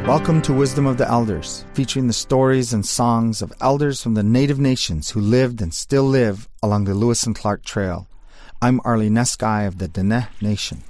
Welcome to Wisdom of the Elders, featuring the stories and songs of elders from the Native nations who lived and still live along the Lewis and Clark Trail. I'm Arlie Neskai of the Dene Nation.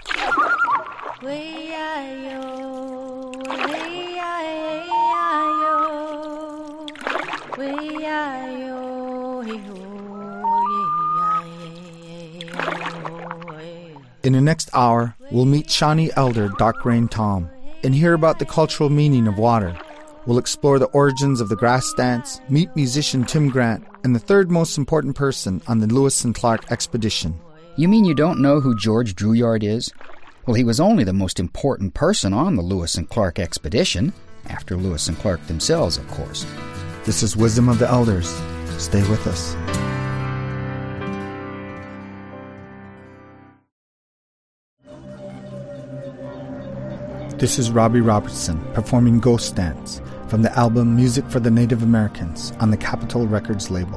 In the next hour, we'll meet Shawnee elder Dark Rain Tom and hear about the cultural meaning of water. We'll explore the origins of the grass dance, meet musician Tim Grant, and the third most important person on the Lewis and Clark expedition. You mean you don't know who George Drouillard is? Well, he was only the most important person on the Lewis and Clark expedition, after Lewis and Clark themselves, of course. This is Wisdom of the Elders. Stay with us. This is Robbie Robertson performing Ghost Dance from the album Music for the Native Americans on the Capitol Records label.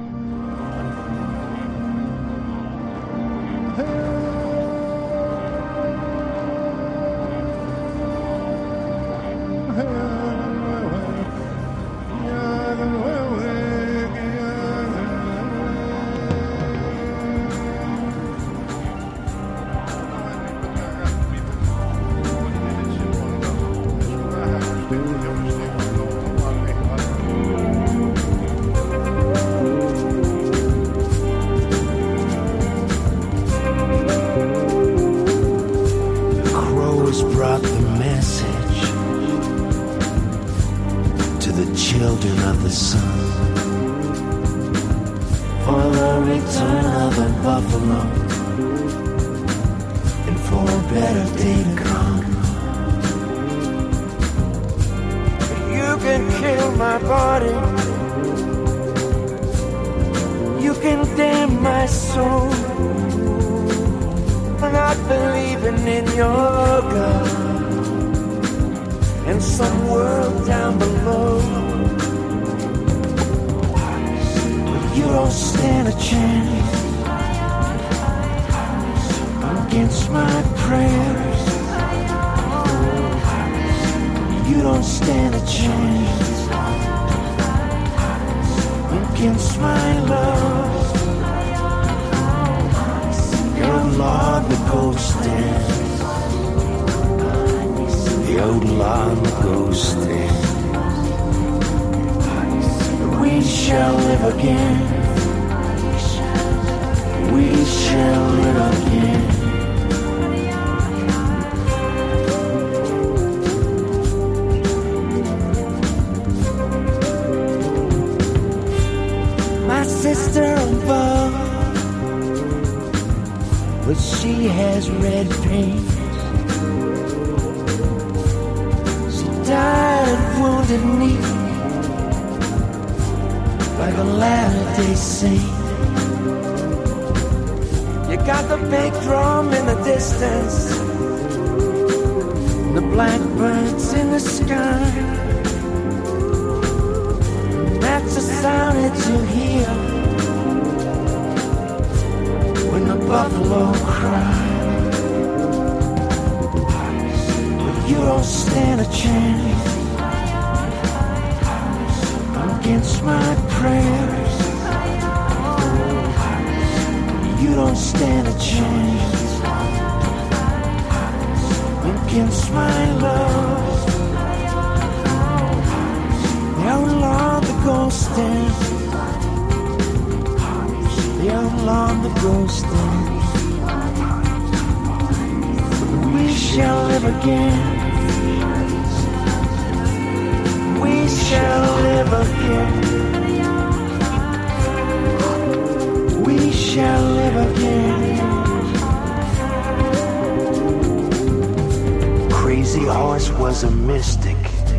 Crazy Horse was a mystic.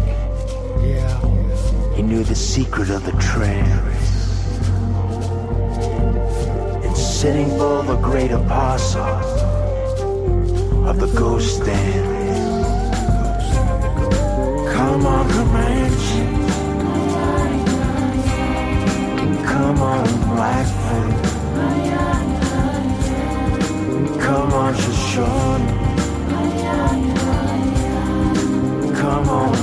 He knew the secret of the trance. And Sitting Bull, the great apostle of the ghost dance. Come on, Comanche. Come on, Blackfoot. Come on, Shoshone. Come on,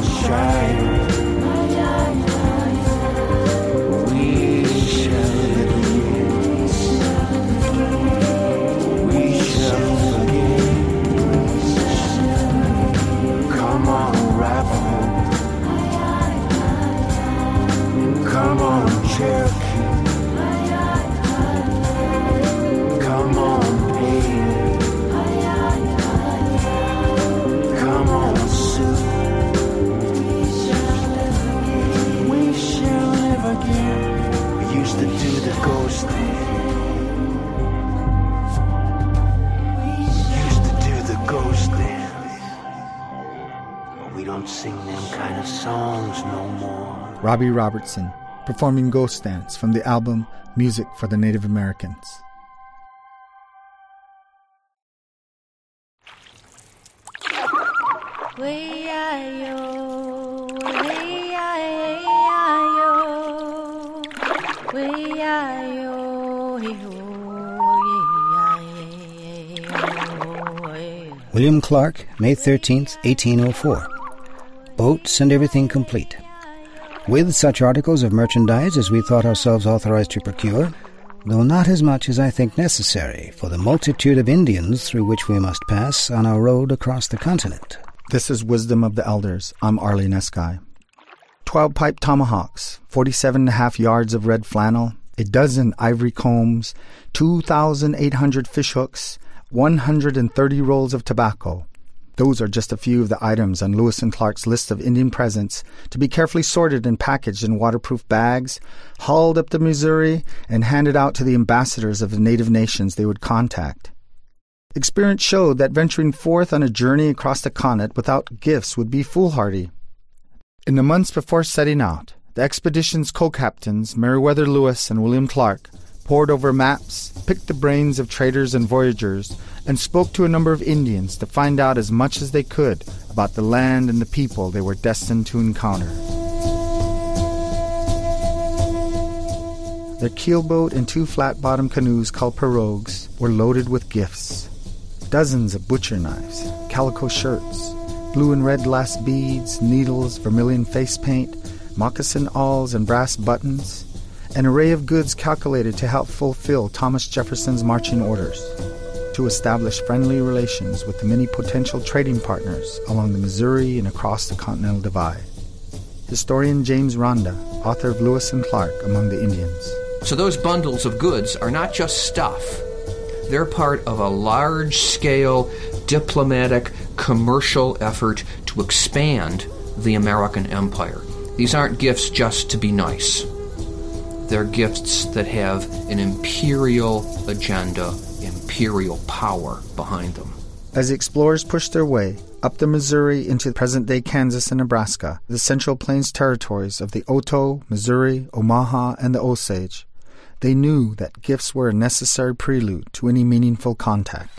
don't sing them kind of songs no more. Robbie Robertson, performing Ghost Dance from the album Music for the Native Americans. William Clark, May 13th, 1804. Boats and everything complete. With such articles of merchandise as we thought ourselves authorized to procure, though not as much as I think necessary for the multitude of Indians through which we must pass on our road across the continent. This is Wisdom of the Elders. I'm Arlene Eskai. 12-pipe tomahawks, 47.5 yards of red flannel, a dozen ivory combs, 2,800 fishhooks, 130 rolls of tobacco. Those are just a few of the items on Lewis and Clark's list of Indian presents to be carefully sorted and packaged in waterproof bags, hauled up the Missouri, and handed out to the ambassadors of the native nations they would contact. Experience showed that venturing forth on a journey across the continent without gifts would be foolhardy. In the months before setting out, the expedition's co-captains, Meriwether Lewis and William Clark, pored over maps, picked the brains of traders and voyagers, and spoke to a number of Indians to find out as much as they could about the land and the people they were destined to encounter. Their keelboat and 2 flat-bottomed canoes called pirogues were loaded with gifts. Dozens of butcher knives, calico shirts, blue and red glass beads, needles, vermilion face paint, moccasin awls and brass buttons, an array of goods calculated to help fulfill Thomas Jefferson's marching orders, to establish friendly relations with the many potential trading partners along the Missouri and across the Continental Divide. Historian James Rhonda, author of Lewis and Clark Among the Indians. So those bundles of goods are not just stuff. They're part of a large-scale diplomatic, commercial effort to expand the American empire. These aren't gifts just to be nice. They're gifts that have an imperial agenda, imperial power behind them. As the explorers pushed their way up the Missouri into present-day Kansas and Nebraska, the Central Plains territories of the Otoe, Missouri, Omaha, and the Osage, they knew that gifts were a necessary prelude to any meaningful contact.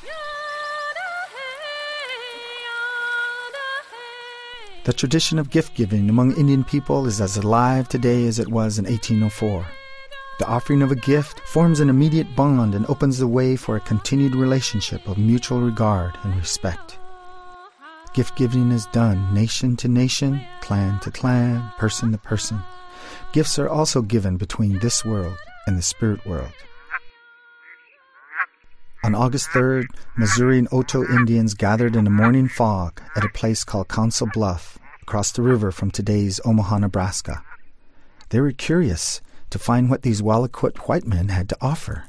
The tradition of gift-giving among Indian people is as alive today as it was in 1804. The offering of a gift forms an immediate bond and opens the way for a continued relationship of mutual regard and respect. Gift-giving is done nation to nation, clan to clan, person to person. Gifts are also given between this world and the spirit world. On August 3rd, Missouri and Otoe Indians gathered in a morning fog at a place called Council Bluff, across the river from today's Omaha, Nebraska. They were curious to find what these well-equipped white men had to offer.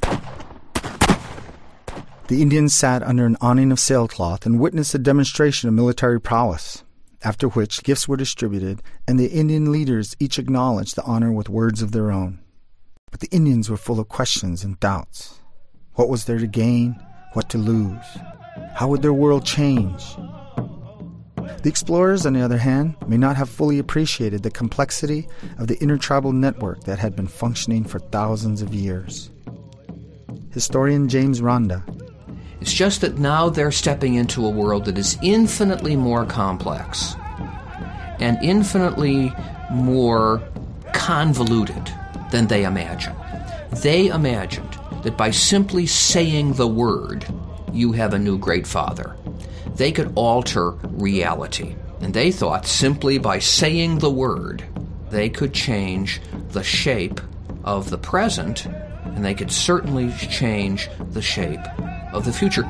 The Indians sat under an awning of sailcloth and witnessed a demonstration of military prowess, after which gifts were distributed, and the Indian leaders each acknowledged the honor with words of their own. But the Indians were full of questions and doubts. What was there to gain? What to lose? How would their world change? The explorers, on the other hand, may not have fully appreciated the complexity of the intertribal network that had been functioning for thousands of years. Historian James Rhonda. It's just that now they're stepping into a world that is infinitely more complex and infinitely more convoluted than they imagined. They imagined that by simply saying the word, you have a new great father, they could alter reality. And they thought simply by saying the word, they could change the shape of the present, and they could certainly change the shape of the future.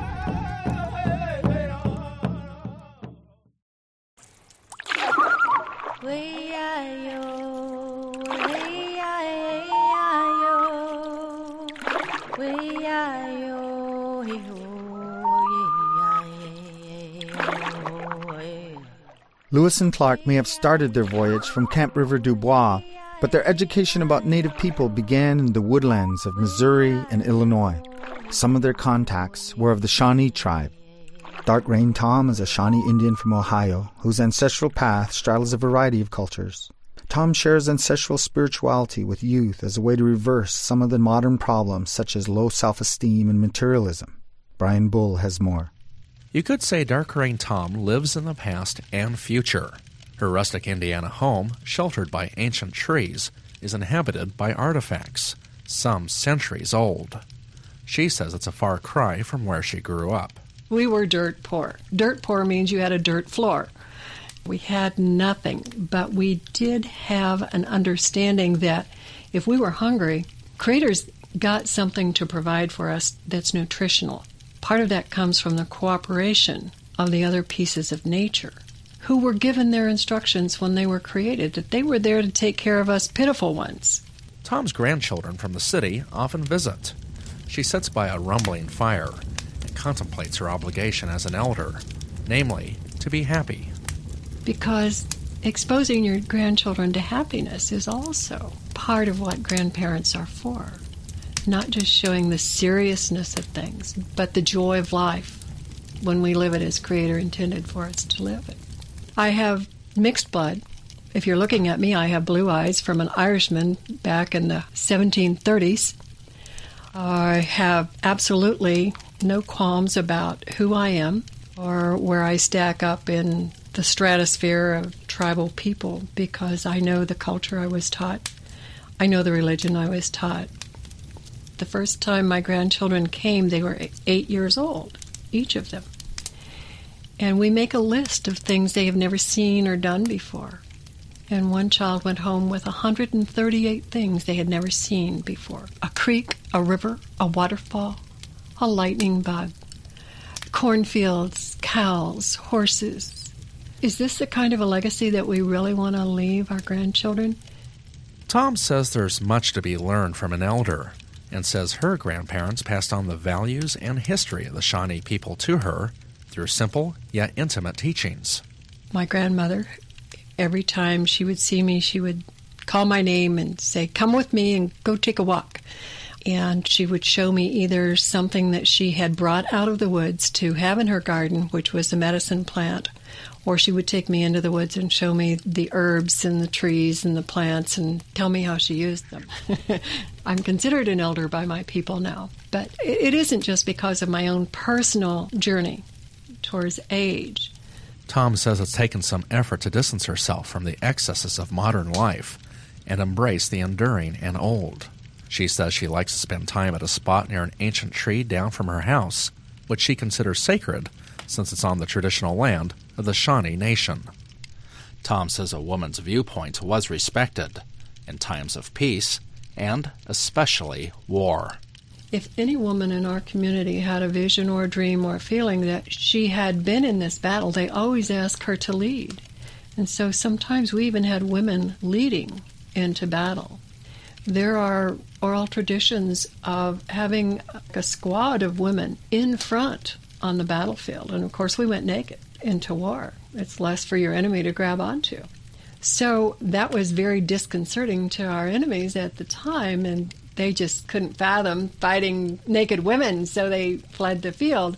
Lewis and Clark may have started their voyage from Camp River du Bois, but their education about native people began in the woodlands of Missouri and Illinois. Some of their contacts were of the Shawnee tribe. Dark Rain Tom is a Shawnee Indian from Ohio whose ancestral path straddles a variety of cultures. Tom shares ancestral spirituality with youth as a way to reverse some of the modern problems such as low self-esteem and materialism. Brian Bull has more. You could say Dark Rain Tom lives in the past and future. Her rustic Indiana home, sheltered by ancient trees, is inhabited by artifacts, some centuries old. She says it's a far cry from where she grew up. We were dirt poor. Dirt poor means you had a dirt floor. We had nothing, but we did have an understanding that if we were hungry, Creator's got something to provide for us that's nutritional. Part of that comes from the cooperation of the other pieces of nature, who were given their instructions when they were created, that they were there to take care of us pitiful ones. Tom's grandchildren from the city often visit. She sits by a rumbling fire and contemplates her obligation as an elder, namely, to be happy. Because exposing your grandchildren to happiness is also part of what grandparents are for. Not just showing the seriousness of things, but the joy of life when we live it as Creator intended for us to live it. I have mixed blood. If you're looking at me, I have blue eyes from an Irishman back in the 1730s. I have absolutely no qualms about who I am or where I stack up in the stratosphere of tribal people, because I know the culture I was taught. I know the religion I was taught. The first time my grandchildren came, they were 8 years old, each of them. And we make a list of things they have never seen or done before. And one child went home with 138 things they had never seen before. A creek, a river, a waterfall, a lightning bug, cornfields, cows, horses. Is this the kind of a legacy that we really want to leave our grandchildren? Tom says there's much to be learned from an elder, and says her grandparents passed on the values and history of the Shawnee people to her through simple yet intimate teachings. My grandmother, every time she would see me, she would call my name and say, "Come with me and go take a walk." And she would show me either something that she had brought out of the woods to have in her garden, which was a medicine plant, or she would take me into the woods and show me the herbs and the trees and the plants and tell me how she used them. I'm considered an elder by my people now, but it isn't just because of my own personal journey towards age. Tom says it's taken some effort to distance herself from the excesses of modern life and embrace the enduring and old. She says she likes to spend time at a spot near an ancient tree down from her house, which she considers sacred since it's on the traditional land of the Shawnee Nation. Tom says a woman's viewpoint was respected in times of peace and especially war. If any woman in our community had a vision or a dream or a feeling that she had been in this battle, they always asked her to lead. And so sometimes we even had women leading into battle. There are oral traditions of having a squad of women in front on the battlefield. And of course we went naked into war. It's less for your enemy to grab onto. So that was very disconcerting to our enemies at the time, and they just couldn't fathom fighting naked women, so they fled the field.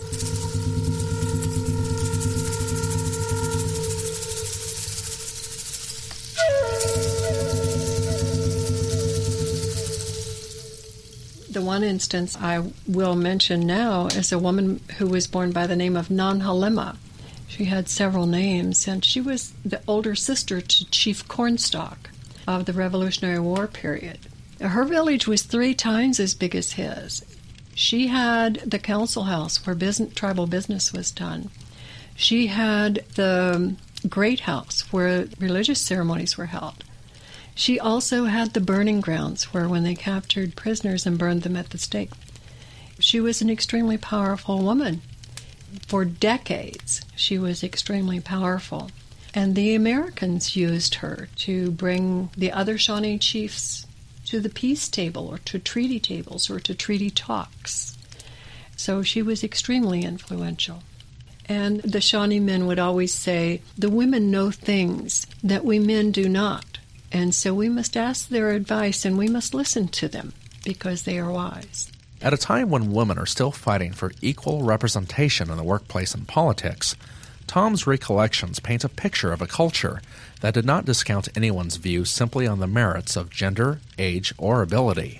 The one instance I will mention now is a woman who was born by the name of Nanhalima. She had several names, and she was the older sister to Chief Cornstalk of the Revolutionary War period. Her village was 3 times as big as his. She had the council house where tribal business was done. She had the great house where religious ceremonies were held. She also had the burning grounds where when they captured prisoners and burned them at the stake. She was an extremely powerful woman. For decades, she was extremely powerful. And the Americans used her to bring the other Shawnee chiefs to the peace table or to treaty tables or to treaty talks. So she was extremely influential. And the Shawnee men would always say, the women know things that we men do not. And so we must ask their advice and we must listen to them because they are wise. At a time when women are still fighting for equal representation in the workplace and politics, Tom's recollections paint a picture of a culture that did not discount anyone's view simply on the merits of gender, age, or ability.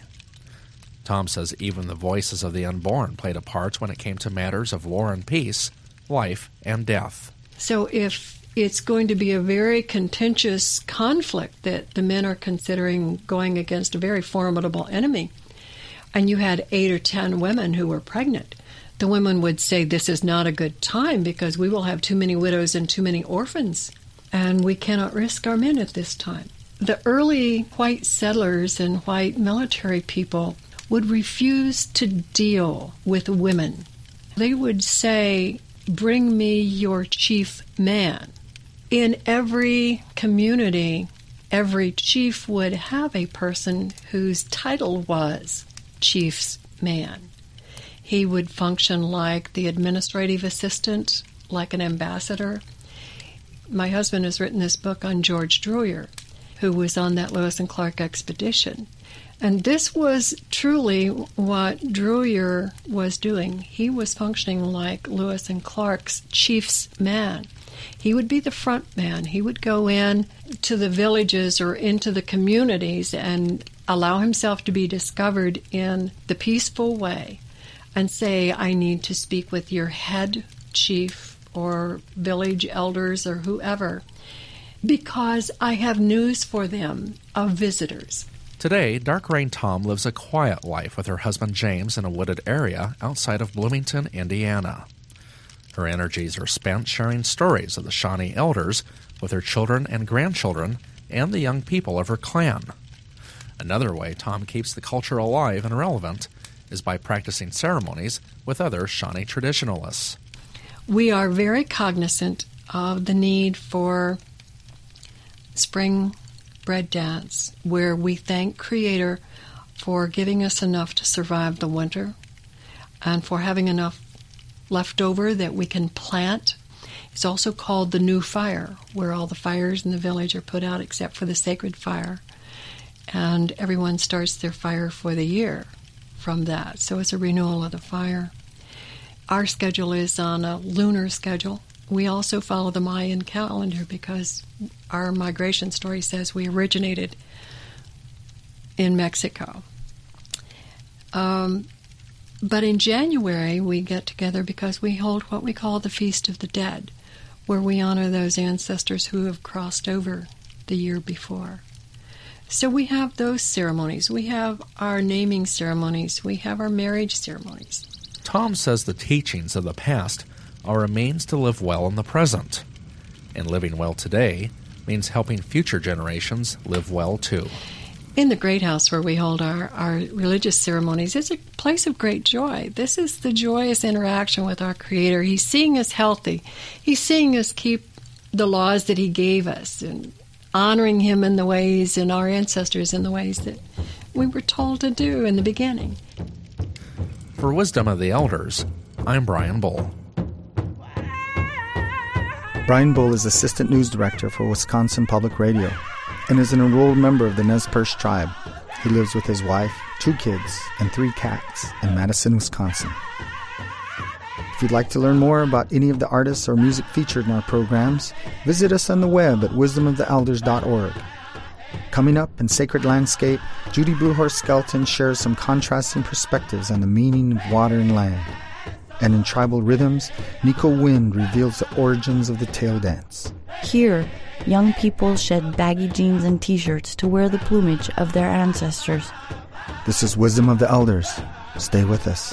Tom says even the voices of the unborn played a part when it came to matters of war and peace, life and death. So if it's going to be a very contentious conflict that the men are considering going against a very formidable enemy, and you had 8 or 10 women who were pregnant, the women would say this is not a good time because we will have too many widows and too many orphans, and we cannot risk our men at this time. The early white settlers and white military people would refuse to deal with women. They would say, "Bring me your chief man." In every community, every chief would have a person whose title was chief's man. He would function like the administrative assistant, like an ambassador. My husband has written this book on George Druyer, who was on that Lewis and Clark expedition. And this was truly what Druyer was doing. He was functioning like Lewis and Clark's chief's man. He would be the front man. He would go in to the villages or into the communities and allow himself to be discovered in the peaceful way and say, "I need to speak with your head chief or village elders or whoever because I have news for them of visitors." Today, Dark Rain Tom lives a quiet life with her husband James in a wooded area outside of Bloomington, Indiana. Her energies are spent sharing stories of the Shawnee elders with her children and grandchildren and the young people of her clan. Another way Tom keeps the culture alive and relevant is by practicing ceremonies with other Shawnee traditionalists. We are very cognizant of the need for spring bread dance, where we thank Creator for giving us enough to survive the winter and for having enough left over that we can plant. It's also called the New Fire, where all the fires in the village are put out except for the sacred fire, and everyone starts their fire for the year from that. So it's a renewal of the fire. Our schedule is on a lunar schedule. We also follow the Mayan calendar because our migration story says we originated in Mexico. But in January, we get together because we hold what we call the Feast of the Dead, where we honor those ancestors who have crossed over the year before. So we have those ceremonies. We have our naming ceremonies. We have our marriage ceremonies. Tom says the teachings of the past are a means to live well in the present. And living well today means helping future generations live well too. In the Great House where we hold our religious ceremonies, it's a place of great joy. This is the joyous interaction with our Creator. He's seeing us healthy. He's seeing us keep the laws that He gave us and honoring Him in the ways and our ancestors in the ways that we were told to do in the beginning. For Wisdom of the Elders, I'm Brian Bull. Brian Bull is Assistant News Director for Wisconsin Public Radio and is an enrolled member of the Nez Perce tribe. He lives with his wife, 2 kids, and 3 cats in Madison, Wisconsin. If you'd like to learn more about any of the artists or music featured in our programs, visit us on the web at wisdomoftheelders.org. Coming up in Sacred Landscape, Judy Bluehorse Skelton shares some contrasting perspectives on the meaning of water and land. And in Tribal Rhythms, Nico Wind reveals the origins of the tail dance. Here, young people shed baggy jeans and t-shirts to wear the plumage of their ancestors. This is Wisdom of the Elders. Stay with us.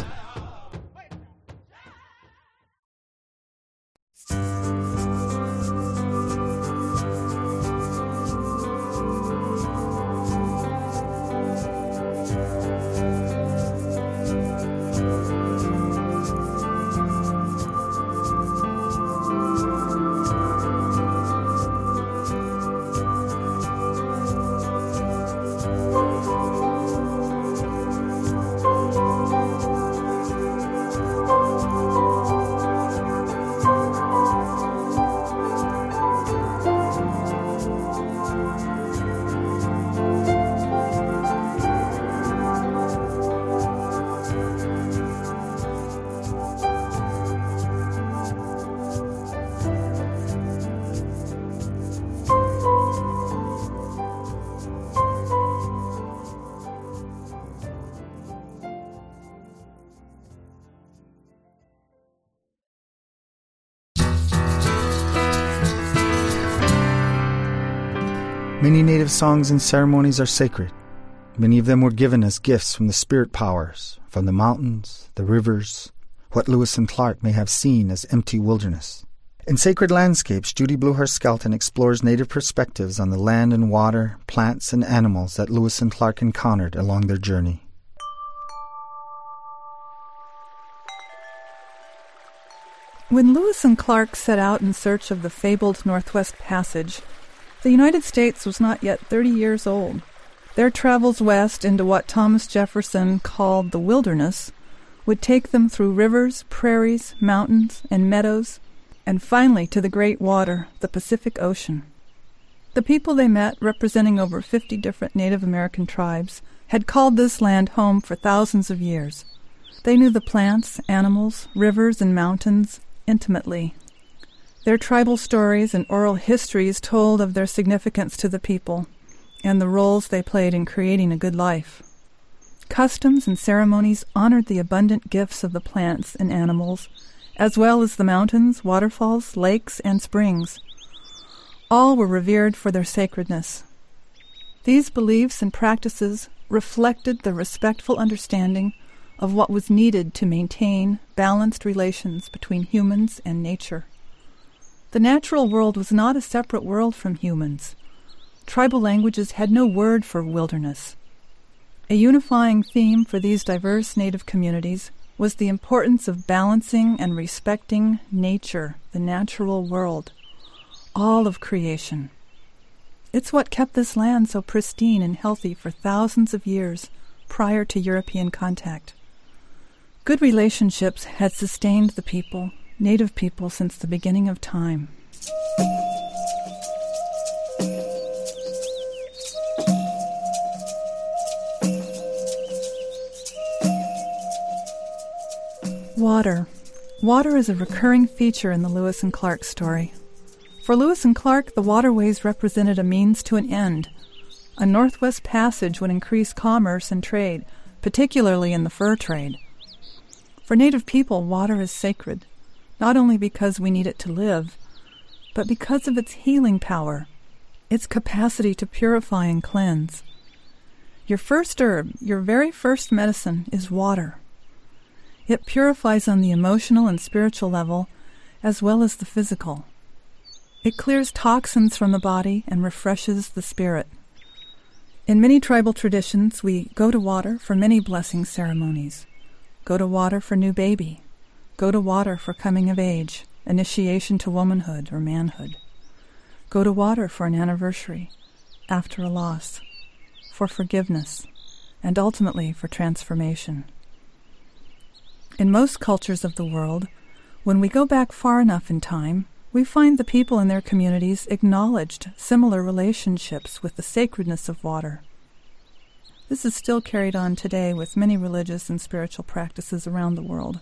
Many native songs and ceremonies are sacred. Many of them were given as gifts from the spirit powers, from the mountains, the rivers, what Lewis and Clark may have seen as empty wilderness. In Sacred Landscapes, Judy Bluehurst-Skelton explores native perspectives on the land and water, plants and animals that Lewis and Clark encountered along their journey. When Lewis and Clark set out in search of the fabled Northwest Passage, the United States was not yet 30 years old. Their travels west into what Thomas Jefferson called the wilderness would take them through rivers, prairies, mountains, and meadows, and finally to the great water, the Pacific Ocean. The people they met, representing over 50 different Native American tribes, had called this land home for thousands of years. They knew the plants, animals, rivers, and mountains intimately. Their tribal stories and oral histories told of their significance to the people and the roles they played in creating a good life. Customs and ceremonies honored the abundant gifts of the plants and animals, as well as the mountains, waterfalls, lakes, and springs. All were revered for their sacredness. These beliefs and practices reflected the respectful understanding of what was needed to maintain balanced relations between humans and nature. The natural world was not a separate world from humans. Tribal languages had no word for wilderness. A unifying theme for these diverse native communities was the importance of balancing and respecting nature, the natural world, all of creation. It's what kept this land so pristine and healthy for thousands of years prior to European contact. Good relationships had sustained the people, native people, since the beginning of time. Water. Water is a recurring feature in the Lewis and Clark story. For Lewis and Clark, the waterways represented a means to an end. A Northwest Passage would increase commerce and trade, particularly in the fur trade. For Native people, water is sacred, not only because we need it to live, but because of its healing power, its capacity to purify and cleanse. Your first herb, your very first medicine, is water. It purifies on the emotional and spiritual level, as well as the physical. It clears toxins from the body and refreshes the spirit. In many tribal traditions, we go to water for many blessing ceremonies. Go to water for new baby. Go to water for coming of age, initiation to womanhood or manhood. Go to water for an anniversary, after a loss, for forgiveness, and ultimately for transformation. In most cultures of the world, when we go back far enough in time, we find the people in their communities acknowledged similar relationships with the sacredness of water. This is still carried on today with many religious and spiritual practices around the world.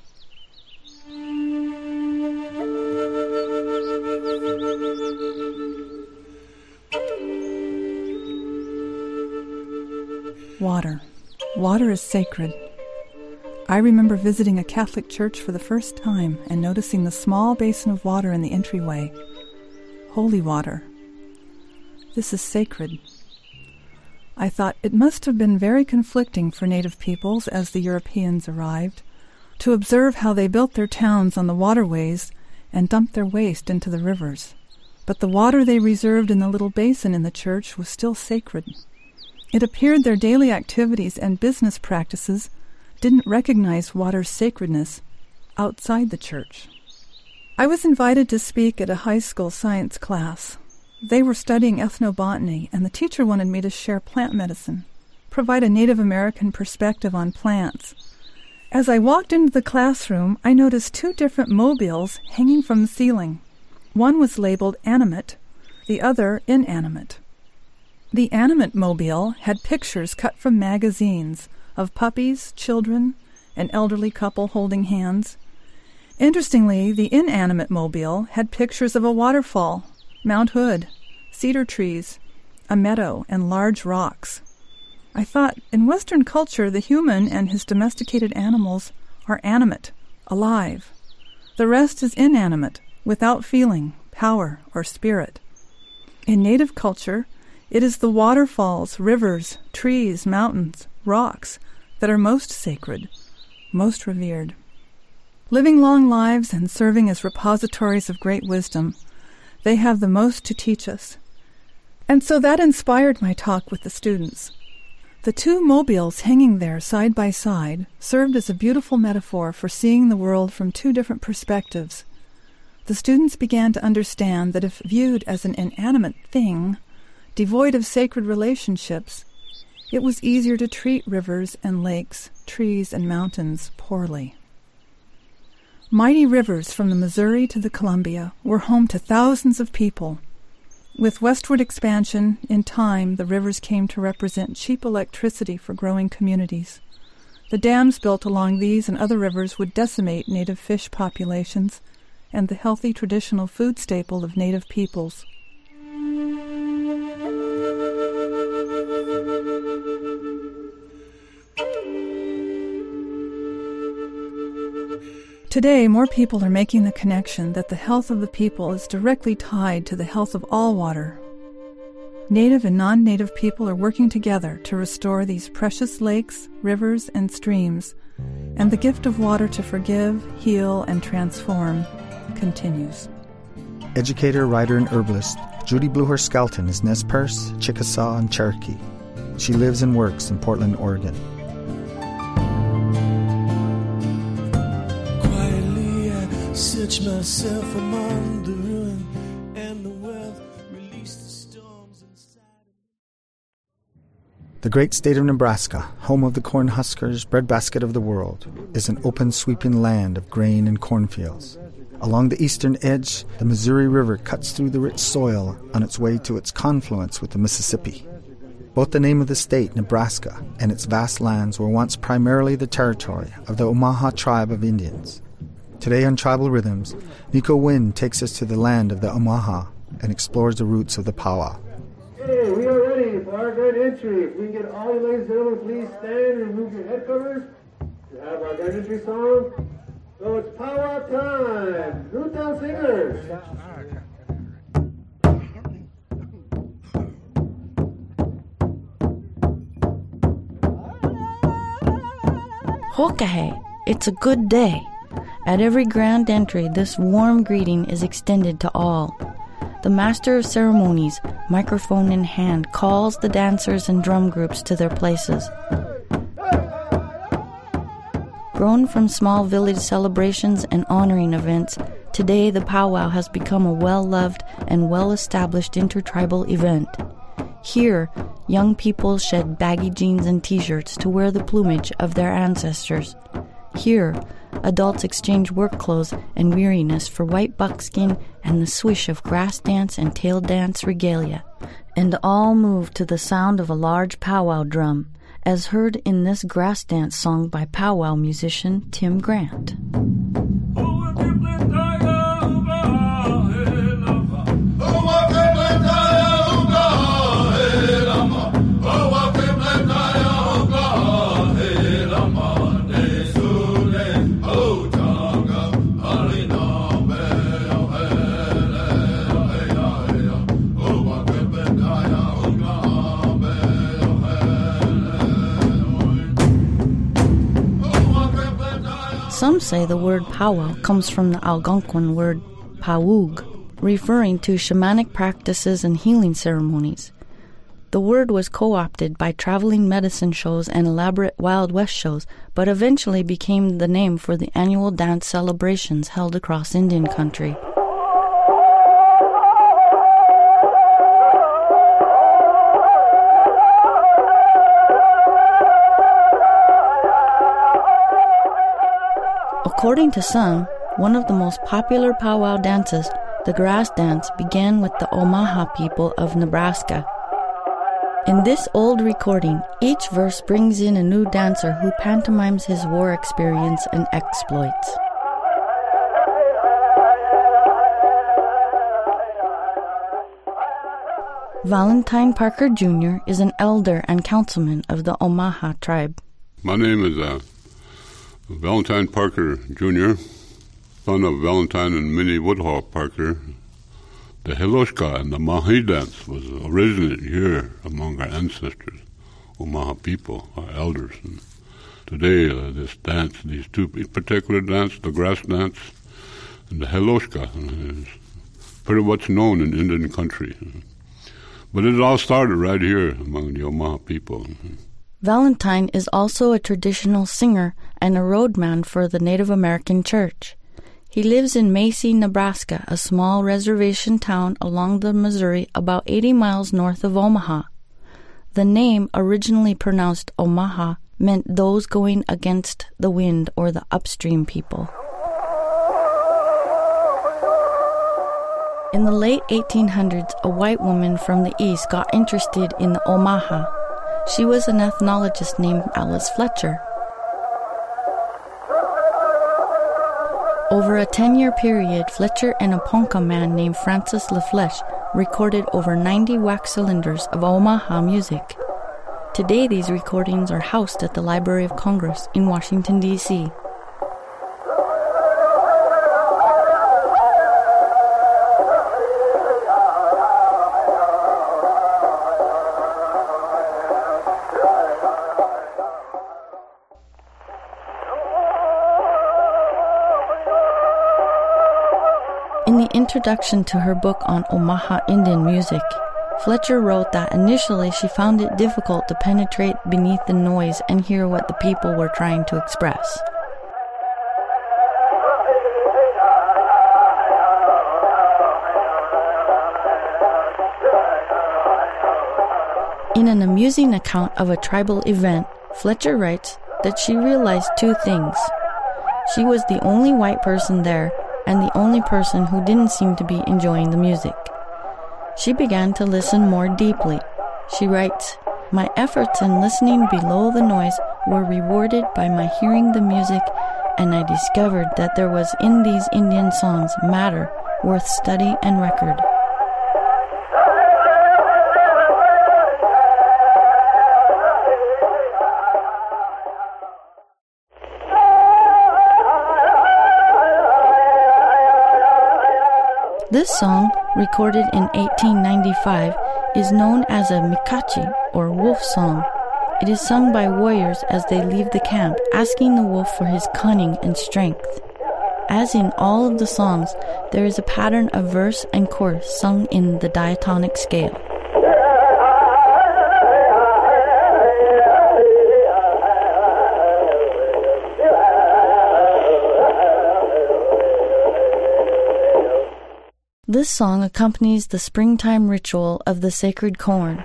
Water. Water is sacred. I remember visiting a Catholic church for the first time and noticing the small basin of water in the entryway. Holy water. This is sacred. I thought it must have been very conflicting for Native peoples as the Europeans arrived to observe how they built their towns on the waterways and dumped their waste into the rivers. But the water they reserved in the little basin in the church was still sacred. It appeared their daily activities and business practices didn't recognize water's sacredness outside the church. I was invited to speak at a high school science class. They were studying ethnobotany, and the teacher wanted me to share plant medicine, provide a Native American perspective on plants. As I walked into the classroom, I noticed 2 different mobiles hanging from the ceiling. One was labeled animate, the other inanimate. The animate mobile had pictures cut from magazines of puppies, children, an elderly couple holding hands. Interestingly, the inanimate mobile had pictures of a waterfall, Mount Hood, cedar trees, a meadow, and large rocks. I thought, in Western culture, the human and his domesticated animals are animate, alive. The rest is inanimate, without feeling, power, or spirit. In Native culture, It is the waterfalls, rivers, trees, mountains, rocks that are most sacred, most revered. Living long lives and serving as repositories of great wisdom, they have the most to teach us. And so that inspired my talk with the students. The two mobiles hanging there side by side served as a beautiful metaphor for seeing the world from two different perspectives. The students began to understand that if viewed as an inanimate thing, devoid of sacred relationships, it was easier to treat rivers and lakes, trees and mountains poorly. Mighty rivers from the Missouri to the Columbia were home to thousands of people. With westward expansion, in time, the rivers came to represent cheap electricity for growing communities. The dams built along these and other rivers would decimate native fish populations and the healthy traditional food staple of native peoples. Today, more people are making the connection that the health of the people is directly tied to the health of all water. Native and non-native people are working together to restore these precious lakes, rivers, and streams, and the gift of water to forgive, heal, and transform continues. Educator, writer, and herbalist Judy Blucher Skelton is Nez Perce, Chickasaw, and Cherokee. She lives and works in Portland, Oregon. Search myself among the ruin and the wealth, release the storms inside. The great state of Nebraska, home of the Cornhuskers, breadbasket of the world, is an open, sweeping land of grain and cornfields. Along the eastern edge, the Missouri River cuts through the rich soil on its way to its confluence with the Mississippi. Both the name of the state, Nebraska, and its vast lands were once primarily the territory of the Omaha tribe of Indians. Today on Tribal Rhythms, Nico Wynn takes us to the land of the Omaha and explores the roots of the powwow. Okay, we are ready for our grand entry. If we can get all you ladies and gentlemen, please stand and remove your head covers to have our grand entry song. So it's powwow time. Newtown Singers. Hokahe, it's a good day. At every grand entry, this warm greeting is extended to all. The master of ceremonies, microphone in hand, calls the dancers and drum groups to their places. Grown from small village celebrations and honoring events, today the powwow has become a well-loved and well-established intertribal event. Here, young people shed baggy jeans and t-shirts to wear the plumage of their ancestors. Here, adults exchange work clothes and weariness for white buckskin and the swish of grass dance and tail dance regalia, and all move to the sound of a large powwow drum, as heard in this grass dance song by powwow musician Tim Grant. Some say the word powwow comes from the Algonquin word pawug, referring to shamanic practices and healing ceremonies. The word was co-opted by traveling medicine shows and elaborate Wild West shows, but eventually became the name for the annual dance celebrations held across Indian country. According to some, one of the most popular powwow dances, the grass dance, began with the Omaha people of Nebraska. In this old recording, each verse brings in a new dancer who pantomimes his war experience and exploits. Valentine Parker Jr. is an elder and councilman of the Omaha tribe. My name is Valentine Parker Jr., son of Valentine and Minnie Woodhull Parker. The Hiloshka and the Mahi dance was originated here among our ancestors, Omaha people, our elders. And today, this dance, these two particular dance, the grass dance and the Hiloshka, is pretty much known in Indian country. But it all started right here among the Omaha people. Valentine is also a traditional singer and a roadman for the Native American Church. He lives in Macy, Nebraska, a small reservation town along the Missouri about 80 miles north of Omaha. The name, originally pronounced Omaha, meant those going against the wind or the upstream people. In the late 1800s, a white woman from the east got interested in the Omaha. She was an ethnologist named Alice Fletcher. Over a 10-year period, Fletcher and a Ponca man named Francis LaFlèche recorded over 90 wax cylinders of Omaha music. Today, these recordings are housed at the Library of Congress in Washington, D.C. In the introduction to her book on Omaha Indian music, Fletcher wrote that initially she found it difficult to penetrate beneath the noise and hear what the people were trying to express. In an amusing account of a tribal event, Fletcher writes that she realized two things. She was the only white person there and the only person who didn't seem to be enjoying the music. She began to listen more deeply. She writes, "My efforts in listening below the noise were rewarded by my hearing the music, and I discovered that there was in these Indian songs matter worth study and record." This song, recorded in 1895, is known as a mikachi, or wolf song. It is sung by warriors as they leave the camp, asking the wolf for his cunning and strength. As in all of the songs, there is a pattern of verse and chorus sung in the diatonic scale. This song accompanies the springtime ritual of the sacred corn.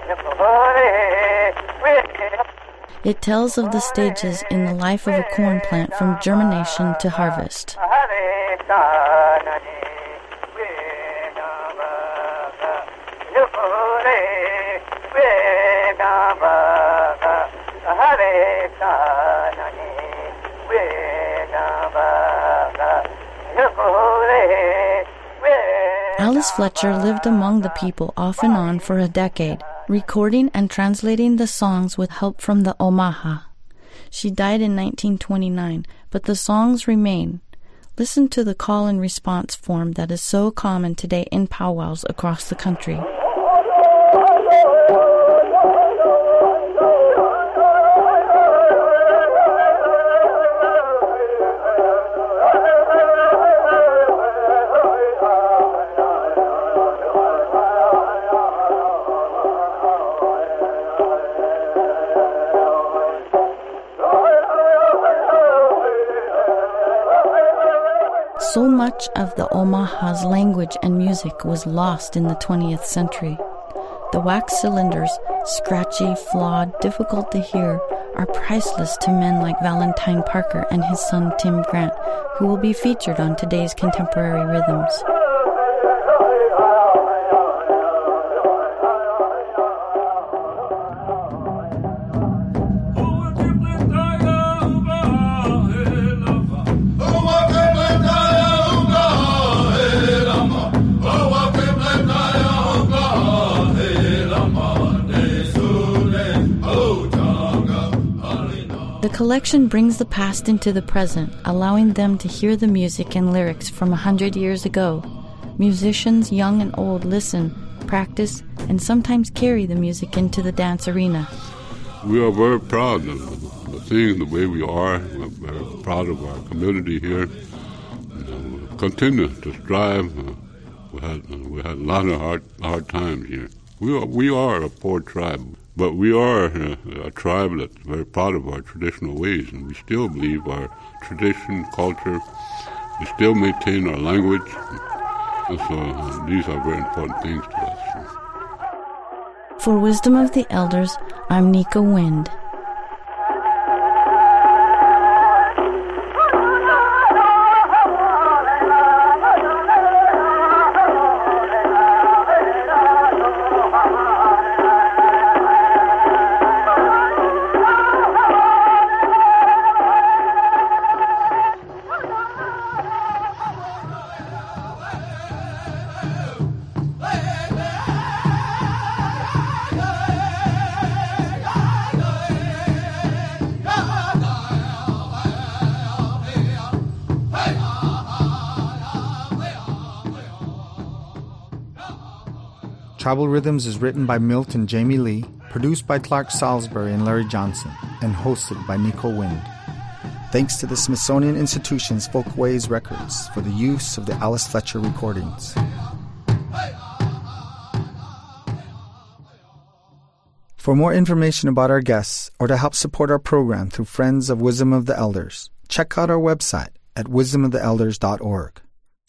It tells of the stages in the life of a corn plant from germination to harvest. Alice Fletcher lived among the people off and on for a decade, recording and translating the songs with help from the Omaha. She died in 1929, but the songs remain. Listen to the call and response form that is so common today in powwows across the country. So much of the Omaha's language and music was lost in the 20th century. The wax cylinders, scratchy, flawed, difficult to hear, are priceless to men like Valentine Parker and his son Tim Grant, who will be featured on today's Contemporary Rhythms. The collection brings the past into the present, allowing them to hear the music and lyrics from 100 years ago. Musicians young and old listen, practice, and sometimes carry the music into the dance arena. We are very proud of the thing, the way we are. We're very proud of our community here. We'll continue to strive. We had a lot of hard times here. We are a poor tribe, but we are a tribe that's very proud of our traditional ways, and we still believe our tradition, culture. We still maintain our language. So these are very important things to us. For Wisdom of the Elders, I'm Nika Wind. Tribal Rhythms is written by Milt and Jamie Lee, produced by Clark Salisbury and Larry Johnson, and hosted by Nico Wind. Thanks to the Smithsonian Institution's Folkways Records for the use of the Alice Fletcher recordings. For more information about our guests or to help support our program through Friends of Wisdom of the Elders, check out our website at wisdomoftheelders.org.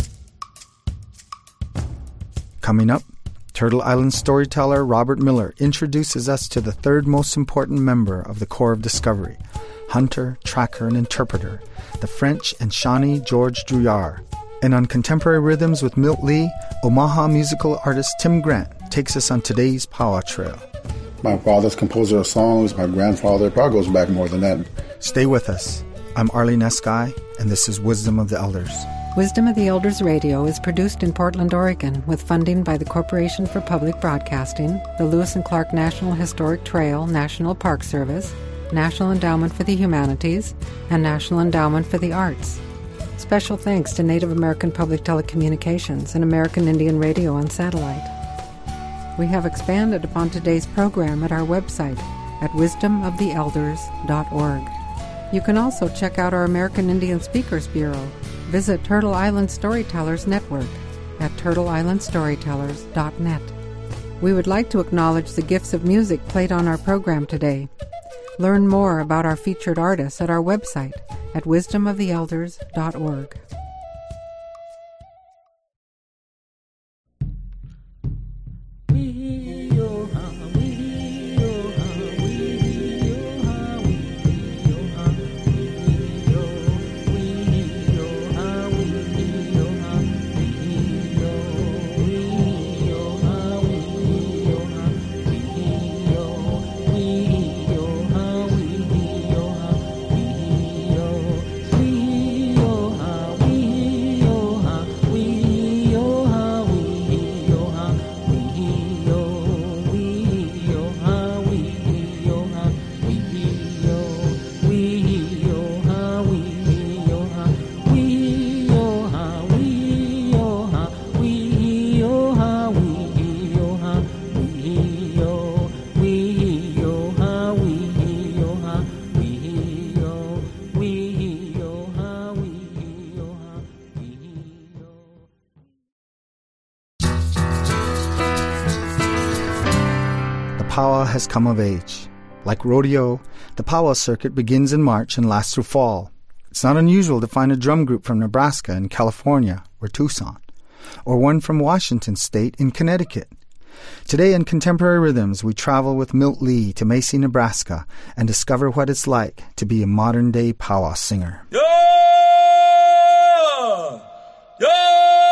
Coming up, Turtle Island storyteller Robert Miller introduces us to the third most important member of the Corps of Discovery, hunter, tracker, and interpreter, the French and Shawnee George Drouillard. And on Contemporary Rhythms with Milt Lee, Omaha musical artist Tim Grant takes us on today's powwow trail. My father's composer of songs, my grandfather probably goes back more than that. Stay with us. I'm Arlene Eskai, and this is Wisdom of the Elders. Wisdom of the Elders Radio is produced in Portland, Oregon, with funding by the Corporation for Public Broadcasting, the Lewis and Clark National Historic Trail National Park Service, National Endowment for the Humanities, and National Endowment for the Arts. Special thanks to Native American Public Telecommunications and American Indian Radio on satellite. We have expanded upon today's program at our website at wisdomoftheelders.org. You can also check out our American Indian Speakers Bureau. Visit Turtle Island Storytellers Network at turtleislandstorytellers.net. We would like to acknowledge the gifts of music played on our program today. Learn more about our featured artists at our website at wisdomoftheelders.org. Powwow has come of age. Like rodeo, the powwow circuit begins in March and lasts through fall. It's not unusual to find a drum group from Nebraska in California or Tucson, or one from Washington State in Connecticut. Today in Contemporary Rhythms, we travel with Milt Lee to Macy, Nebraska, and discover what it's like to be a modern-day powwow singer. Yeah! Yeah!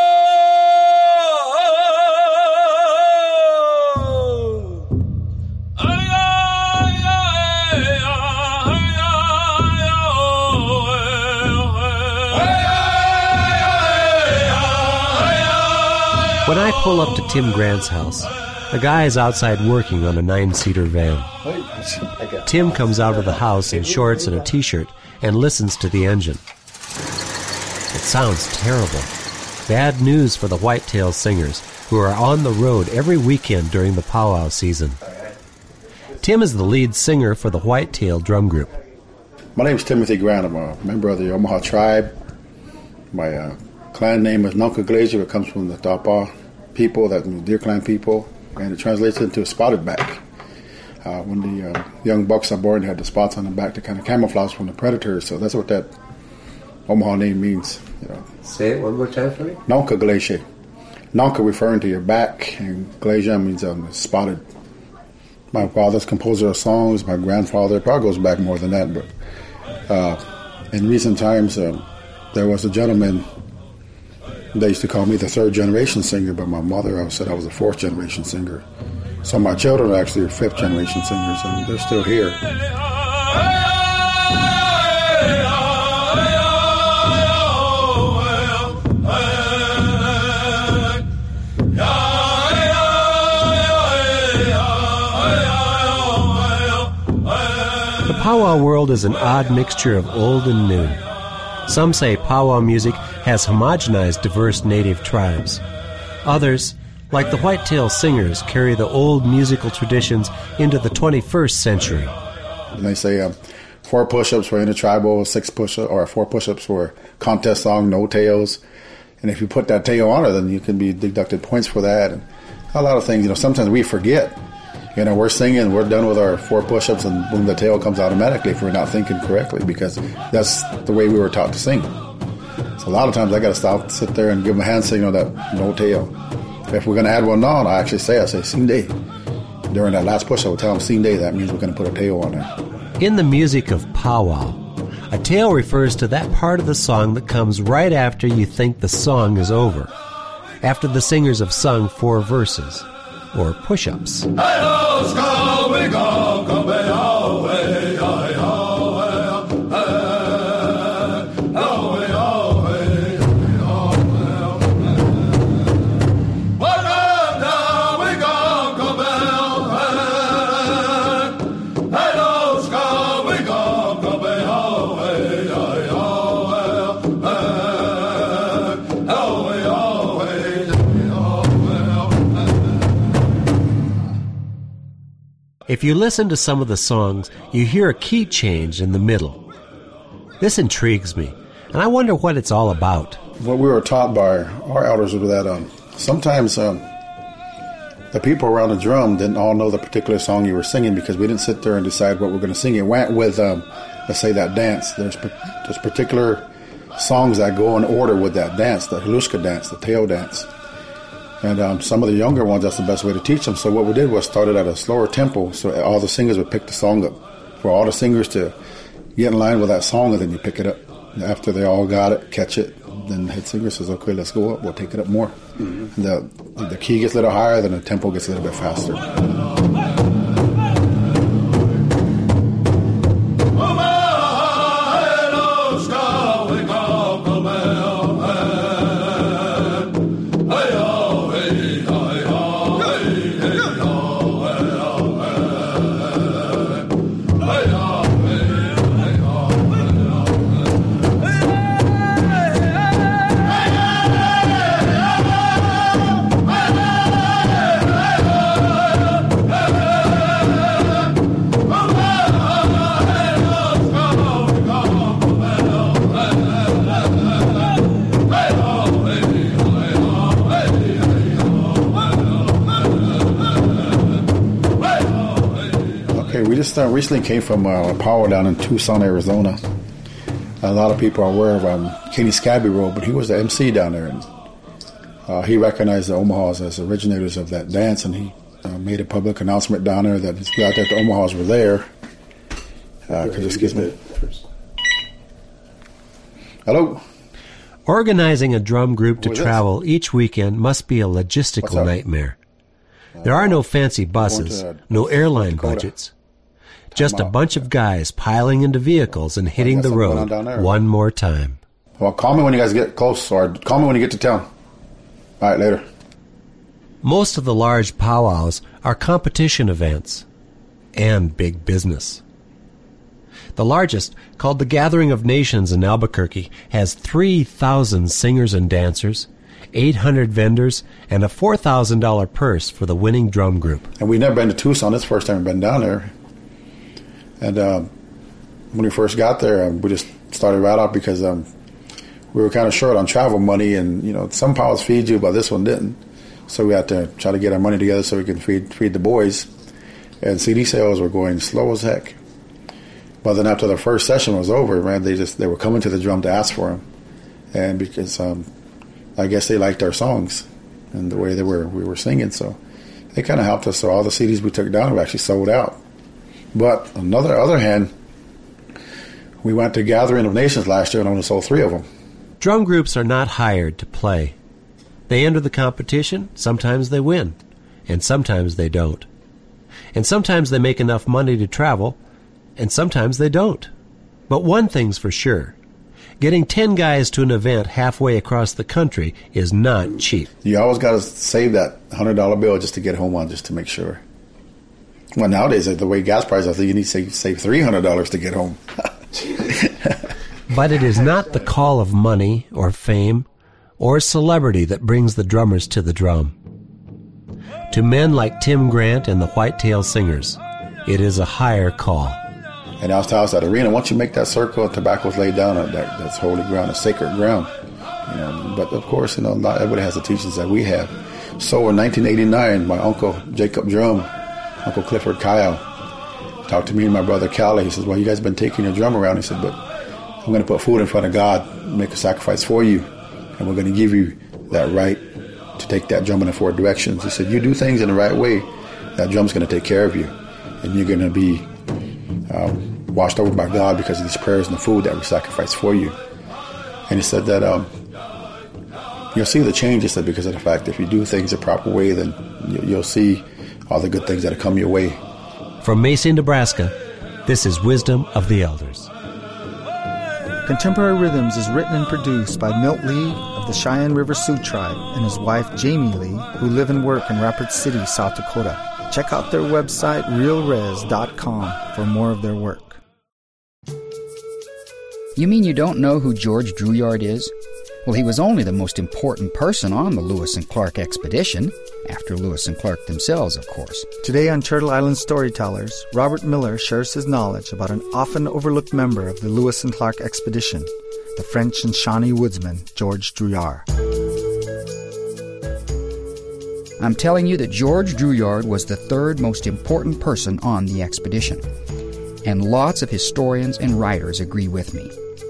When I pull up to Tim Grant's house, the guy is outside working on a 9-seater van. Tim comes out of the house in shorts and a t-shirt and listens to the engine. It sounds terrible. Bad news for the Whitetail Singers, who are on the road every weekend during the powwow season. Tim is the lead singer for the Whitetail Drum Group. My name is Timothy Grant. I'm a member of the Omaha tribe. My clan name is Nunca Glacier. It comes from the Tapa people, that Deer Clan people, and it translates into a spotted back. When the young bucks are born, they have the spots on the back to kind of camouflage from the predators. So that's what that Omaha name means. Say it one more time for me. Nunca Glacier. Nunca referring to your back, and Glacier means spotted. My father's composer of songs. My grandfather probably goes back more than that, but in recent times, there was a gentleman. They used to call me the third generation singer, but my mother said I was a fourth generation singer. So my children are actually fifth generation singers, and they're still here. The powwow world is an odd mixture of old and new. Some say powwow music has homogenized diverse native tribes. Others, like the Whitetail Singers, carry the old musical traditions into the 21st century. And they say 4 push-ups for intertribal, 6 push-ups, or 4 push-ups for contest song, no tails. And if you put that tail on it, then you can be deducted points for that. And a lot of things, sometimes we forget. We're singing, we're done with our 4 push-ups, and boom, the tail comes automatically if we're not thinking correctly, because that's the way we were taught to sing. So a lot of times I got to stop, sit there, and give them a hand signal that no tail. If we're going to add one on, I say sing day. During that last push, I would tell them sing day. That means we're going to put a tail on there. In the music of powwow, a tail refers to that part of the song that comes right after you think the song is over, after the singers have sung 4 verses, or push-ups. If you listen to some of the songs, you hear a key change in the middle. This intrigues me, and I wonder what it's all about. What we were taught by our elders was that sometimes the people around the drum didn't all know the particular song you were singing, because we didn't sit there and decide what we're going to sing. It went with, let's say, that dance. There's particular songs that go in order with that dance, the Halushka dance, the tail dance. And some of the younger ones, that's the best way to teach them. So what we did was started at a slower tempo, so all the singers would pick the song up. For all the singers to get in line with that song, and then you pick it up. After they all got it, catch it, then the head singer says, okay, let's go up, we'll take it up more. Mm-hmm. The key gets a little higher, then the tempo gets a little bit faster. Recently came from a powwow down in Tucson, Arizona. A lot of people are aware of Kenny Scabby, but he was the MC down there. And, he recognized the Omahas as originators of that dance, and he made a public announcement down there that it's glad that the Omahas were there. Excuse me. Hello? Organizing a drum group to travel each weekend must be a logistical nightmare. There are no fancy buses, no airline budgets. Just a bunch of guys piling into vehicles and hitting the road one more time. Well, call me when you guys get close, or call me when you get to town. All right, later. Most of the large powwows are competition events and big business. The largest, called the Gathering of Nations in Albuquerque, has 3,000 singers and dancers 800 vendors and a $4,000 purse for the winning drum group. And we'd never been to Tucson. This is the first time we've been down there. And when we first got there, we just started right off because we were kind of short on travel money, and some powwows feed you, but this one didn't. So we had to try to get our money together so we could feed the boys. And CD sales were going slow as heck. But then after the first session was over, man, they were coming to the drum to ask for them, and because I guess they liked our songs and the way we were singing, so they kind of helped us. So all the CDs we took down were actually sold out. But on the other hand, we went to Gathering of Nations last year and only sold 3 of them. Drum groups are not hired to play. They enter the competition, sometimes they win, and sometimes they don't. And sometimes they make enough money to travel, and sometimes they don't. But one thing's for sure. Getting 10 guys to an event halfway across the country is not cheap. You always got to save that $100 bill just to get home on, just to make sure. Well, nowadays, the way gas prices, I think you need to save $300 to get home. But it is not the call of money or fame or celebrity that brings the drummers to the drum. To men like Tim Grant and the Whitetail Singers, it is a higher call. And I was telling us at Arena, once you make that circle, tobacco's laid down, that's holy ground, it's sacred ground. But of course, not everybody has the teachings that we have. So in 1989, my uncle Jacob Drum, Uncle Clifford Kyle, talked to me and my brother Callie. He says, well, you guys have been taking your drum around. He said, but I'm going to put food in front of God, make a sacrifice for you, and we're going to give you that right to take that drum in the 4 directions. He said, you do things in the right way, that drum's going to take care of you, and you're going to be washed over by God because of these prayers and the food that we sacrifice for you. And he said that you'll see the change, he said, because of the fact that if you do things the proper way, then you'll see all the good things that come your way. From Macy, Nebraska, this is Wisdom of the Elders. Contemporary Rhythms is written and produced by Milt Lee of the Cheyenne River Sioux Tribe and his wife Jamie Lee, who live and work in Rapid City, South Dakota. Check out their website, realres.com, for more of their work. You mean you don't know who George Drouillard is? Well, he was only the most important person on the Lewis and Clark expedition, after Lewis and Clark themselves, of course. Today on Turtle Island Storytellers, Robert Miller shares his knowledge about an often overlooked member of the Lewis and Clark expedition, the French and Shawnee woodsman, George Drouillard. I'm telling you that George Drouillard was the 3rd most important person on the expedition, and lots of historians and writers agree with me.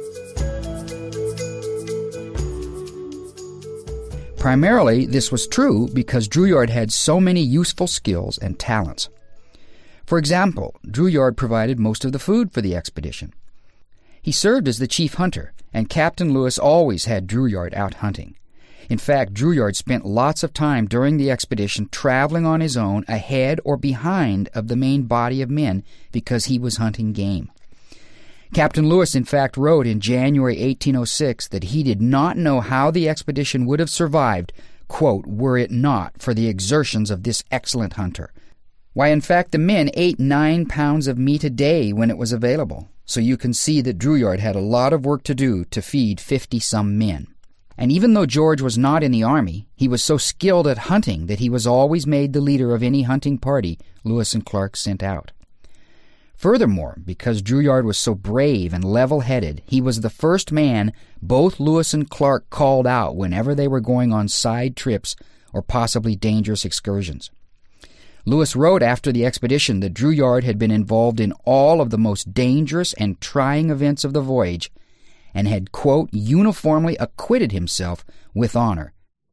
Primarily, this was true because Drouillard had so many useful skills and talents. For example, Drouillard provided most of the food for the expedition. He served as the chief hunter, and Captain Lewis always had Drouillard out hunting. In fact, Drouillard spent lots of time during the expedition traveling on his own ahead or behind of the main body of men because he was hunting game. Captain Lewis, in fact, wrote in January 1806 that he did not know how the expedition would have survived, quote, were it not for the exertions of this excellent hunter. Why, in fact, the men ate 9 pounds of meat a day when it was available, so you can see that Drouillard had a lot of work to do to feed 50-some men. And even though George was not in the army, he was so skilled at hunting that he was always made the leader of any hunting party Lewis and Clark sent out. Furthermore, because Drouillard was so brave and level-headed, he was the first man both Lewis and Clark called out whenever they were going on side trips or possibly dangerous excursions. Lewis wrote after the expedition that Drouillard had been involved in all of the most dangerous and trying events of the voyage and had, quote, uniformly acquitted himself with honor.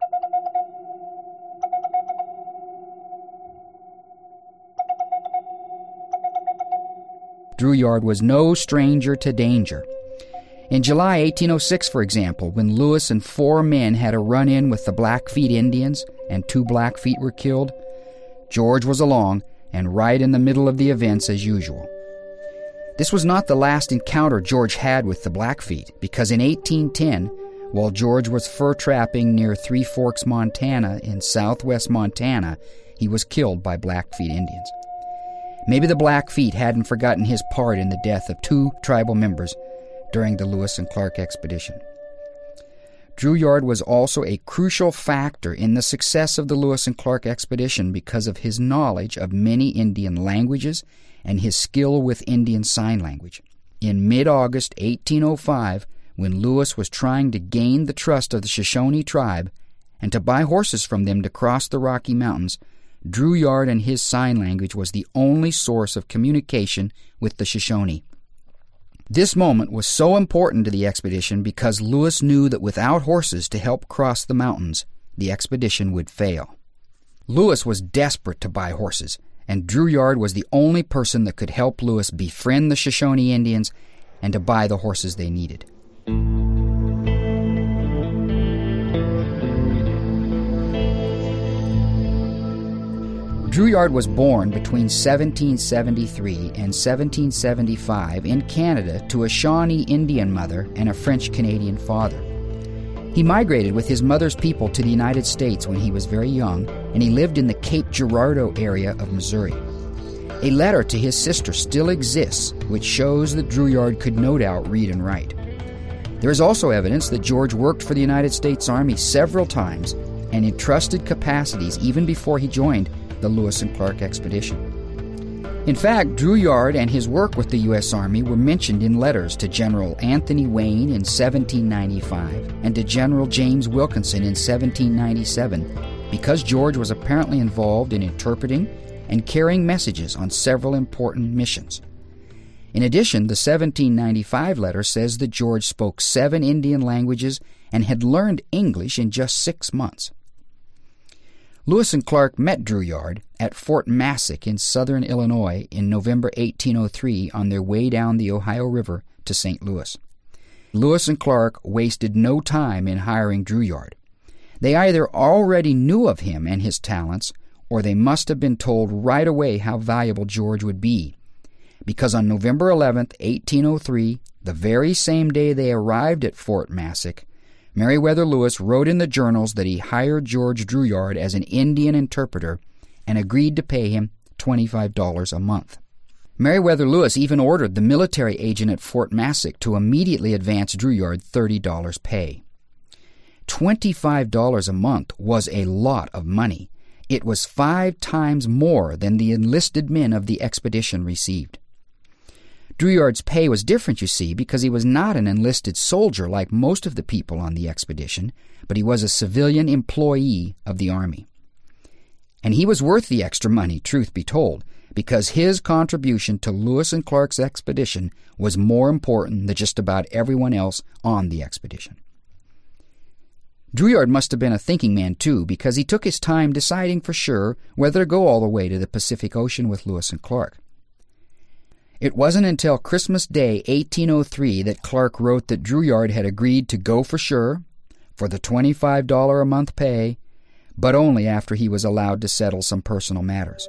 Drouillard was no stranger to danger. In July 1806, for example, when Lewis and 4 men had a run-in with the Blackfeet Indians and 2 Blackfeet were killed, George was along and right in the middle of the events as usual. This was not the last encounter George had with the Blackfeet, because in 1810, while George was fur trapping near Three Forks, Montana, in southwest Montana, he was killed by Blackfeet Indians. Maybe the Blackfeet hadn't forgotten his part in the death of 2 tribal members during the Lewis and Clark expedition. Drouillard was also a crucial factor in the success of the Lewis and Clark expedition because of his knowledge of many Indian languages and his skill with Indian Sign Language. In mid-August 1805, when Lewis was trying to gain the trust of the Shoshone tribe and to buy horses from them to cross the Rocky Mountains, Drouillard and his sign language was the only source of communication with the Shoshone. This moment was so important to the expedition because Lewis knew that without horses to help cross the mountains, the expedition would fail. Lewis was desperate to buy horses, and Drouillard was the only person that could help Lewis befriend the Shoshone Indians and to buy the horses they needed. Drouillard was born between 1773 and 1775 in Canada to a Shawnee Indian mother and a French-Canadian father. He migrated with his mother's people to the United States when he was very young, and he lived in the Cape Girardeau area of Missouri. A letter to his sister still exists, which shows that Drouillard could no doubt read and write. There is also evidence that George worked for the United States Army several times and in trusted capacities even before he joined the Lewis and Clark expedition. In fact, Drouillard and his work with the U.S. Army were mentioned in letters to General Anthony Wayne in 1795 and to General James Wilkinson in 1797 because George was apparently involved in interpreting and carrying messages on several important missions. In addition, the 1795 letter says that George spoke 7 Indian languages and had learned English in just 6 months. Lewis and Clark met Drouillard at Fort Massac in southern Illinois in November 1803 on their way down the Ohio River to St. Louis. Lewis and Clark wasted no time in hiring Drouillard. They either already knew of him and his talents, or they must have been told right away how valuable George would be, because on November 11, 1803, the very same day they arrived at Fort Massac, Meriwether Lewis wrote in the journals that he hired George Drouillard as an Indian interpreter and agreed to pay him $25 a month. Meriwether Lewis even ordered the military agent at Fort Massac to immediately advance Drouillard $30 pay. $25 a month was a lot of money. It was 5 times more than the enlisted men of the expedition received. Drouillard's pay was different, you see, because he was not an enlisted soldier like most of the people on the expedition, but he was a civilian employee of the Army. And he was worth the extra money, truth be told, because his contribution to Lewis and Clark's expedition was more important than just about everyone else on the expedition. Drouillard must have been a thinking man, too, because he took his time deciding for sure whether to go all the way to the Pacific Ocean with Lewis and Clark. It wasn't until Christmas Day, 1803, that Clark wrote that Drouillard had agreed to go for sure, for the $25 a month pay, but only after he was allowed to settle some personal matters.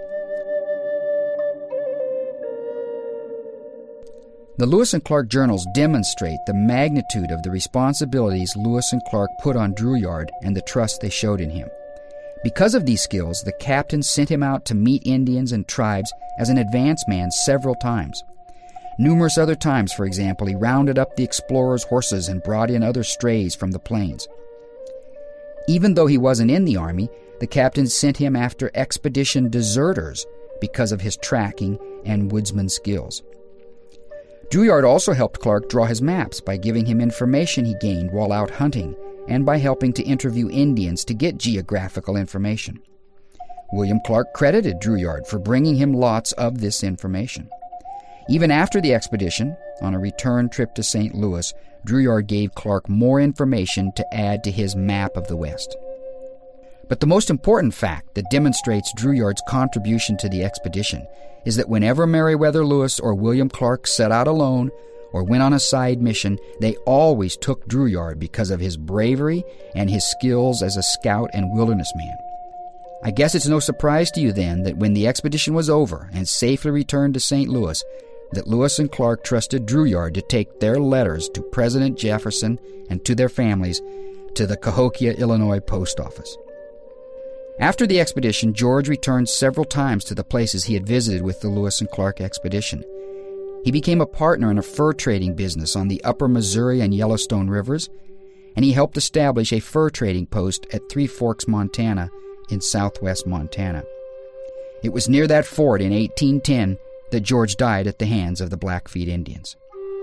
The Lewis and Clark journals demonstrate the magnitude of the responsibilities Lewis and Clark put on Drouillard and the trust they showed in him. Because of these skills, the captain sent him out to meet Indians and tribes as an advance man several times. Numerous other times, for example, he rounded up the explorers' horses and brought in other strays from the plains. Even though he wasn't in the Army, the captain sent him after expedition deserters because of his tracking and woodsman skills. Drouillard also helped Clark draw his maps by giving him information he gained while out hunting and by helping to interview Indians to get geographical information. William Clark credited Drouillard for bringing him lots of this information. Even after the expedition, on a return trip to St. Louis, Drouillard gave Clark more information to add to his map of the West. But the most important fact that demonstrates Drouillard's contribution to the expedition is that whenever Meriwether Lewis or William Clark set out alone or went on a side mission, they always took Drouillard because of his bravery and his skills as a scout and wilderness man. I guess it's no surprise to you then that when the expedition was over and safely returned to St. Louis, that Lewis and Clark trusted Drouillard to take their letters to President Jefferson and to their families to the Cahokia, Illinois post office. After the expedition, George returned several times to the places he had visited with the Lewis and Clark expedition. He became a partner in a fur trading business on the upper Missouri and Yellowstone rivers, and he helped establish a fur trading post at Three Forks, Montana, in southwest Montana. It was near that fort in 1810 that George died at the hands of the Blackfeet Indians.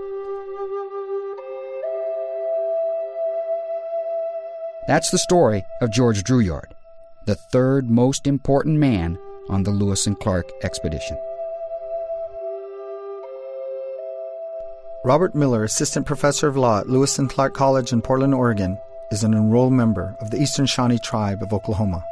That's the story of George Drouillard, the third most important man on the Lewis and Clark expedition. Robert Miller, Assistant Professor of Law at Lewis and Clark College in Portland, Oregon, is an enrolled member of the Eastern Shawnee Tribe of Oklahoma.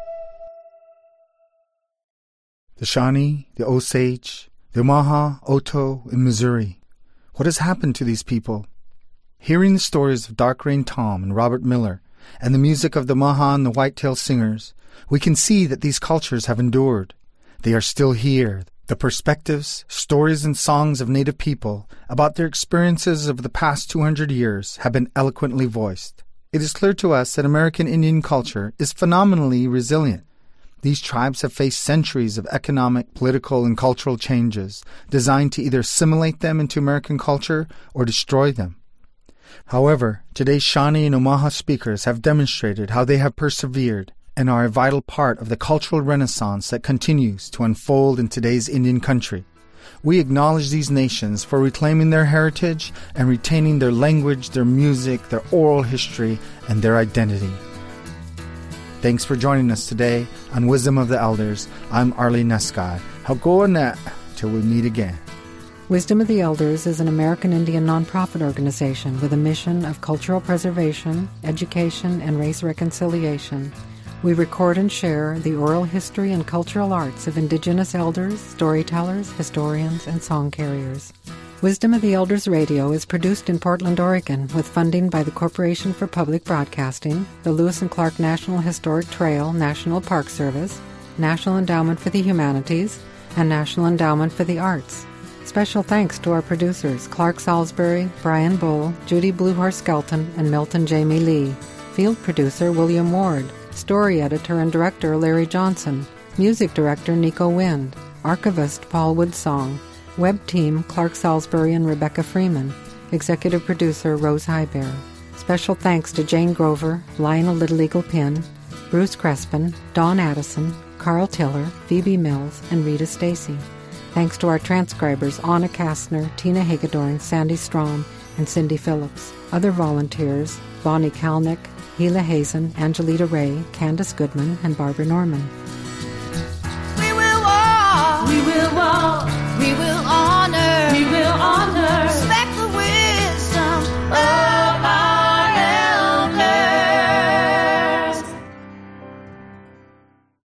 The Shawnee, the Osage, the Omaha, Oto, and Missouri. What has happened to these people? Hearing the stories of Dark Rain Tom and Robert Miller, and the music of the Omaha and the Whitetail Singers, we can see that these cultures have endured. They are still here. The perspectives, stories, and songs of Native people about their experiences of the past 200 years have been eloquently voiced. It is clear to us that American Indian culture is phenomenally resilient. These tribes have faced centuries of economic, political, and cultural changes designed to either assimilate them into American culture or destroy them. However, today's Shawnee and Omaha speakers have demonstrated how they have persevered and are a vital part of the cultural renaissance that continues to unfold in today's Indian country. We acknowledge these nations for reclaiming their heritage and retaining their language, their music, their oral history, and their identity. Thanks for joining us today on Wisdom of the Elders. I'm Arlene Neskai. Hagoanat till we meet again. Wisdom of the Elders is an American Indian nonprofit organization with a mission of cultural preservation, education, and race reconciliation. We record and share the oral history and cultural arts of Indigenous elders, storytellers, historians, and song carriers. Wisdom of the Elders Radio is produced in Portland, Oregon, with funding by the Corporation for Public Broadcasting, the Lewis and Clark National Historic Trail National Park Service, National Endowment for the Humanities, and National Endowment for the Arts. Special thanks to our producers, Clark Salisbury, Brian Bull, Judy Bluehorse Skelton, and Milton Jamie Lee. Field producer, William Ward. Story editor and director, Larry Johnson. Music director, Nico Wind. Archivist, Paul Woodsong. Web team, Clark Salisbury and Rebecca Freeman. Executive producer, Rose Highbear. Special thanks to Jane Grover, Lionel Little Eagle Pin, Bruce Crespin, Dawn Addison, Carl Tiller, Phoebe Mills, and Rita Stacy. Thanks to our transcribers, Anna Kastner, Tina Hagedorn, Sandy Strom, and Cindy Phillips. Other volunteers, Bonnie Kalnick, Gila Hazen, Angelita Ray, Candace Goodman, and Barbara Norman. We will walk, we will walk, we will all